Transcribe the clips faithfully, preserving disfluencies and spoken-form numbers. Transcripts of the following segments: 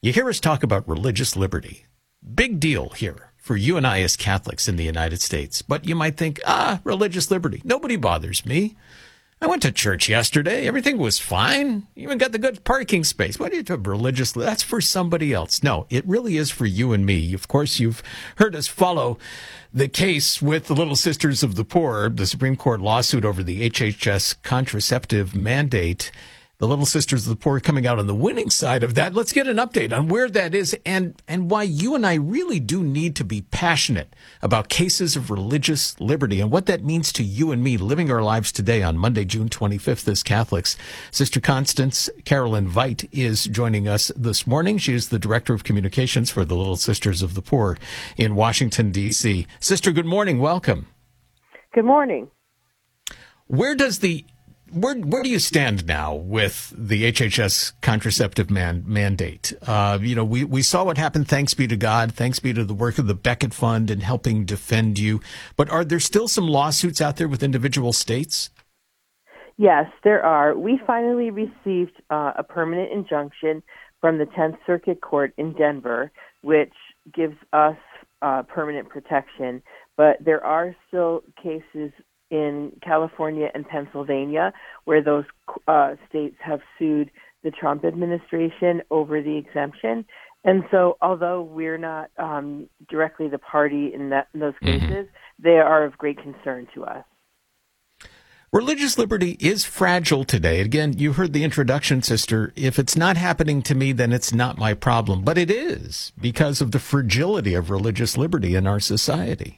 You hear us talk about religious liberty. Big deal here for you and I as Catholics in the United States. But you might think, ah, religious liberty. Nobody bothers me. I went to church yesterday. Everything was fine. Even got the good parking space. What do you do? Religious? That's for somebody else. No, it really is for you and me. Of course, you've heard us follow the case with the Little Sisters of the Poor, the Supreme Court lawsuit over the H H S contraceptive mandate. The Little Sisters of the Poor coming out on the winning side of that. Let's get an update on where that is and, and why you and I really do need to be passionate about cases of religious liberty and what that means to you and me living our lives today on Monday, June twenty-fifth as Catholics. Sister Constance Carolyn Veit is joining us this morning. She is the Director of Communications for the Little Sisters of the Poor in Washington, D C Sister, good morning. Welcome. Good morning. Where does the Where where do you stand now with the H H S contraceptive man, mandate? Uh, you know, we, we saw what happened. Thanks be to God. Thanks be to the work of the Becket Fund in helping defend you. But are there still some lawsuits out there with individual states? Yes, there are. We finally received uh, a permanent injunction from the tenth Circuit Court in Denver, which gives us uh, permanent protection. But there are still cases in California and Pennsylvania, where those uh, states have sued the Trump administration over the exemption. And so although we're not um, directly the party in, that, in those cases, mm-hmm. they are of great concern to us. Religious liberty is fragile today. Again, you heard the introduction, Sister. If it's not happening to me, then it's not my problem. But it is because of the fragility of religious liberty in our society.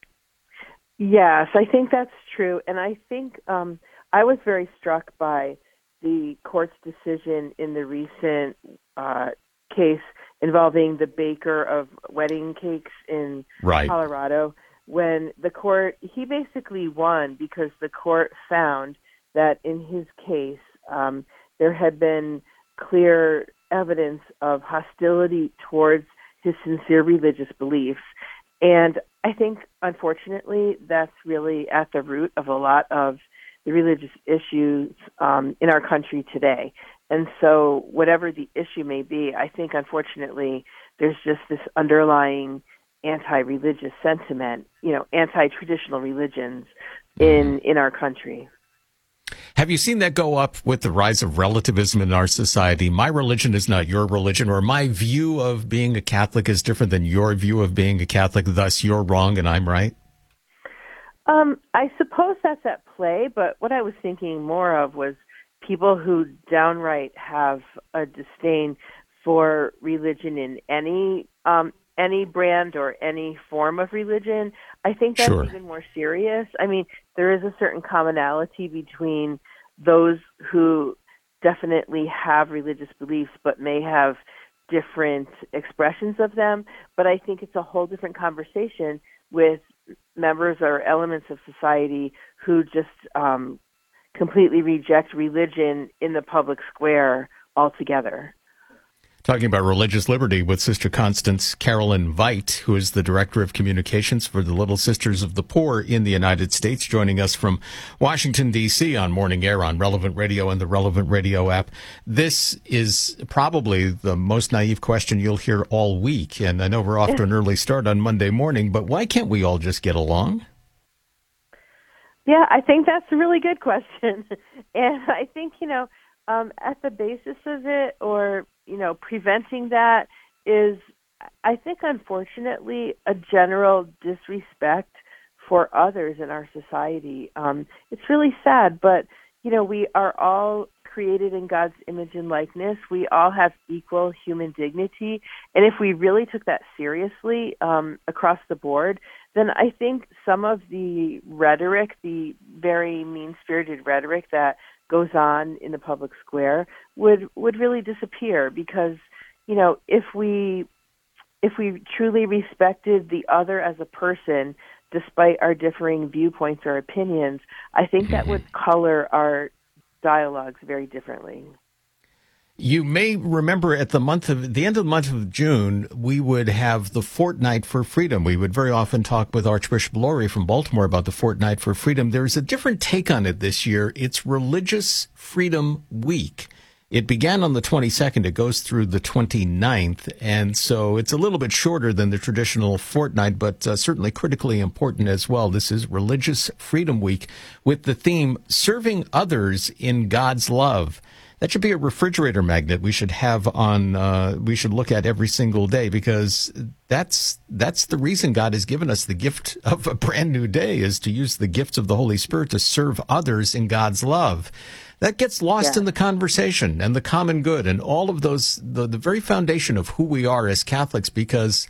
Yes, I think that's true. And I think um, I was very struck by the court's decision in the recent uh, case involving the baker of wedding cakes in right. Colorado, when the court, he basically won because the court found that in his case, um, there had been clear evidence of hostility towards his sincere religious beliefs. And I think, unfortunately, that's really at the root of a lot of the religious issues um, in our country today. And so whatever the issue may be, I think, unfortunately, there's just this underlying anti-religious sentiment, you know, anti-traditional religions in, in our country. Have you seen that go up with the rise of relativism in our society? My religion is not your religion, or my view of being a Catholic is different than your view of being a Catholic, thus you're wrong and I'm right? Um, I suppose that's at play, but what I was thinking more of was people who downright have a disdain for religion in any um, any brand or any form of religion. I think that's sure. even more serious. I mean, there is a certain commonality between those who definitely have religious beliefs but may have different expressions of them. But I think it's a whole different conversation with members or elements of society who just um, completely reject religion in the public square altogether. Talking about religious liberty with Sister Constance Carolyn Veit, who is the Director of Communications for the Little Sisters of the Poor in the United States, joining us from Washington, D C on Morning Air on Relevant Radio and the Relevant Radio app. This is probably the most naive question you'll hear all week, and I know we're off to an early start on Monday morning, but why can't we all just get along? Yeah, I think that's a really good question. And I think, you know, um, at the basis of it, or you know, preventing that is, I think, unfortunately, a general disrespect for others in our society. Um, it's really sad, but, you know, we are all created in God's image and likeness. We all have equal human dignity. And if we really took that seriously um, across the board, then I think some of the rhetoric, the very mean-spirited rhetoric that goes on in the public square would would really disappear, because, you know, if we if we truly respected the other as a person, despite our differing viewpoints or opinions, I think that would color our dialogues very differently. You may remember at the month of the end of the month of June, we would have the Fortnight for Freedom. We would very often talk with Archbishop Laurie from Baltimore about the Fortnight for Freedom. There's a different take on it this year. It's Religious Freedom Week. It began on the twenty-second. It goes through the twenty-ninth. And so it's a little bit shorter than the traditional fortnight, but uh, certainly critically important as well. This is Religious Freedom Week with the theme, Serving Others in God's Love. That should be a refrigerator magnet we should have on, uh, we should look at every single day, because that's, that's the reason God has given us the gift of a brand new day, is to use the gifts of the Holy Spirit to serve others in God's love. That gets lost Yeah. in the conversation and the common good and all of those, the, the very foundation of who we are as Catholics, because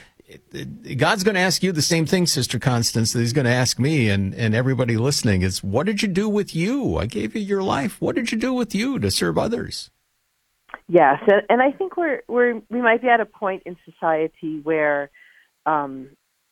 God's going to ask you the same thing, Sister Constance, that he's going to ask me and, and everybody listening is, what did you do with you? I gave you your life. What did you do with you to serve others? Yes, and, and I think we're we're we might be at a point in society where um,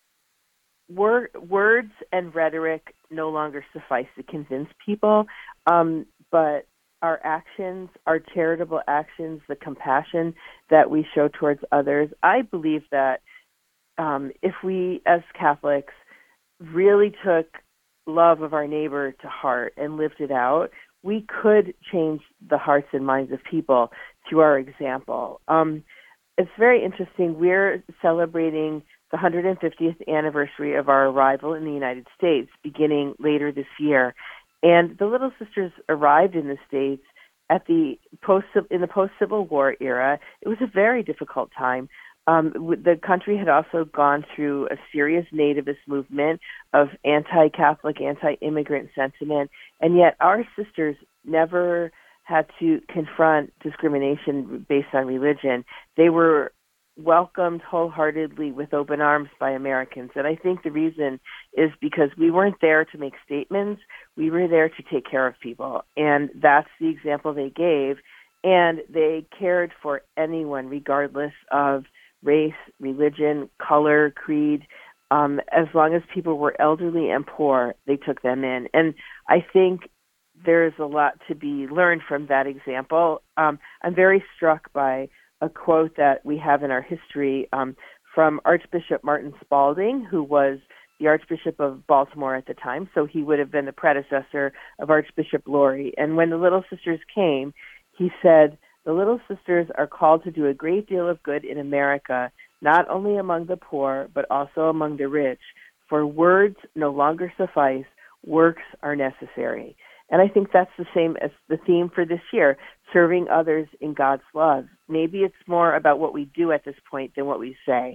wor- words and rhetoric no longer suffice to convince people, um, but our actions, our charitable actions, the compassion that we show towards others, I believe that um, if we as Catholics really took love of our neighbor to heart and lived it out, we could change the hearts and minds of people through our example. Um, it's very interesting. We're celebrating the one hundred fiftieth anniversary of our arrival in the United States beginning later this year. And the Little Sisters arrived in the States at the post in the post-Civil War era. It was a very difficult time. Um, the country had also gone through a serious nativist movement of anti-Catholic, anti-immigrant sentiment, and yet our sisters never had to confront discrimination based on religion. They were welcomed wholeheartedly with open arms by Americans, and I think the reason is because we weren't there to make statements. We were there to take care of people, and that's the example they gave, and they cared for anyone regardless of race, religion, color, creed. Um, as long as people were elderly and poor, they took them in. And I think there's a lot to be learned from that example. Um, I'm very struck by a quote that we have in our history um, from Archbishop Martin Spalding, who was the Archbishop of Baltimore at the time, so he would have been the predecessor of Archbishop Lori. And when the Little Sisters came, he said, "The Little Sisters are called to do a great deal of good in America, not only among the poor, but also among the rich. For words no longer suffice, works are necessary." And I think that's the same as the theme for this year, serving others in God's love. Maybe it's more about what we do at this point than what we say.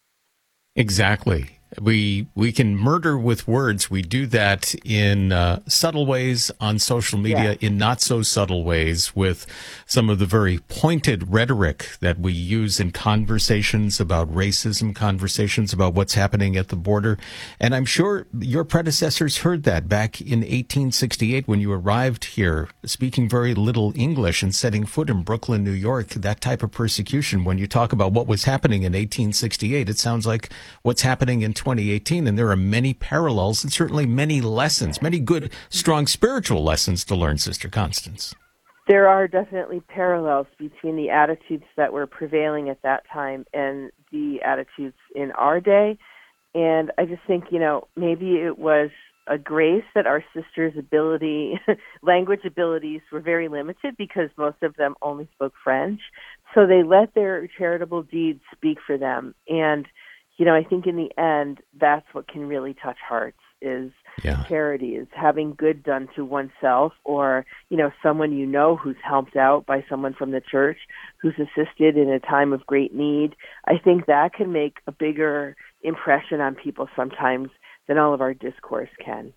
Exactly. We we can murder with words. We do that in uh, subtle ways on social media, Yeah. in not so subtle ways with some of the very pointed rhetoric that we use in conversations about racism, conversations about what's happening at the border. And I'm sure your predecessors heard that back in eighteen sixty-eight when you arrived here, speaking very little English and setting foot in Brooklyn, New York. That type of persecution, when you talk about what was happening in eighteen sixty-eight, it sounds like what's happening in twenty eighteen, and there are many parallels and certainly many lessons, many good, strong spiritual lessons to learn, Sister Constance. There are definitely parallels between the attitudes that were prevailing at that time and the attitudes in our day. And I just think, you know, maybe it was a grace that our sisters' ability, language abilities were very limited because most of them only spoke French. So they let their charitable deeds speak for them. And you know, I think in the end, that's what can really touch hearts is Yeah. charity, is having good done to oneself or, you know, someone you know who's helped out by someone from the church who's assisted in a time of great need. I think that can make a bigger impression on people sometimes than all of our discourse can.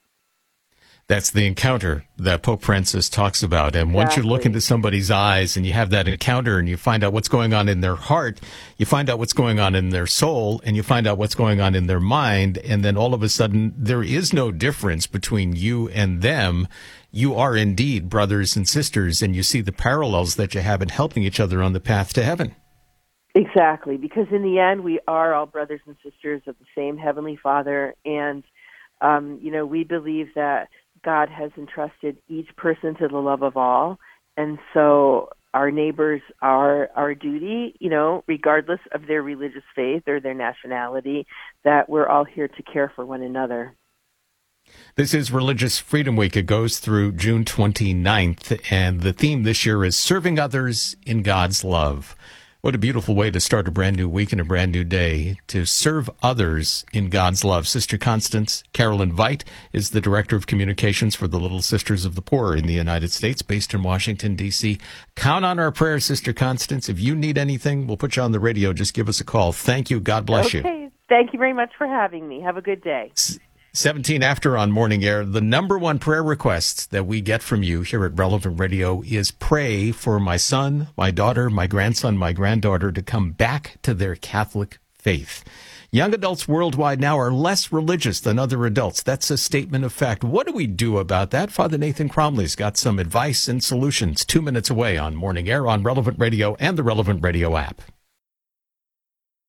That's the encounter that Pope Francis talks about. And once you look Exactly. into somebody's eyes and you have that encounter and you find out what's going on in their heart, you find out what's going on in their soul, and you find out what's going on in their mind. And then all of a sudden, there is no difference between you and them. You are indeed brothers and sisters, and you see the parallels that you have in helping each other on the path to heaven. Exactly, because in the end, we are all brothers and sisters of the same Heavenly Father. And, um, you know, we believe that God has entrusted each person to the love of all. And so our neighbors are our duty, you know, regardless of their religious faith or their nationality, that we're all here to care for one another. This is Religious Freedom Week. It goes through June twenty-ninth, and the theme this year is Serving Others in God's Love. What a beautiful way to start a brand new week and a brand new day, to serve others in God's love. Sister Constance Carolyn Veit is the Director of Communications for the Little Sisters of the Poor in the United States, based in Washington, D C Count on our prayers, Sister Constance. If you need anything, we'll put you on the radio. Just give us a call. Thank you. God bless okay. you. Okay. Thank you very much for having me. Have a good day. seventeen after on Morning Air. The number one prayer request that we get from you here at Relevant Radio is pray for my son, my daughter, my grandson, my granddaughter to come back to their Catholic faith. Young adults worldwide now are less religious than other adults. That's a statement of fact. What do we do about that? Father Nathan Cromley's got some advice and solutions two minutes away on Morning Air on Relevant Radio and the Relevant Radio app.